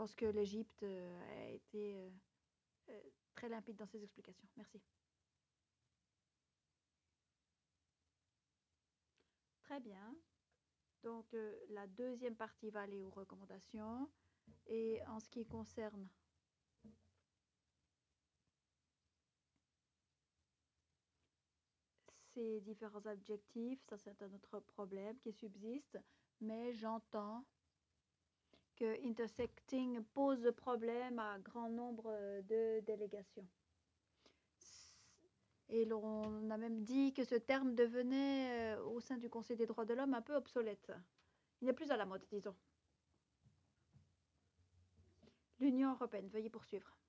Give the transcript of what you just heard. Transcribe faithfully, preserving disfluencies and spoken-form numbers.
pense que l'Égypte euh, a été euh, euh, très limpide dans ses explications. Merci. Très bien. Donc, euh, la deuxième partie va aller aux recommandations. Et en ce qui concerne ces différents objectifs, ça c'est un autre problème qui subsiste, mais j'entends que intersecting pose problème à grand nombre de délégations. Et l'on a même dit que ce terme devenait, euh, au sein du Conseil des droits de l'homme, un peu obsolète. Il n'est plus à la mode, disons. L'Union européenne, veuillez poursuivre.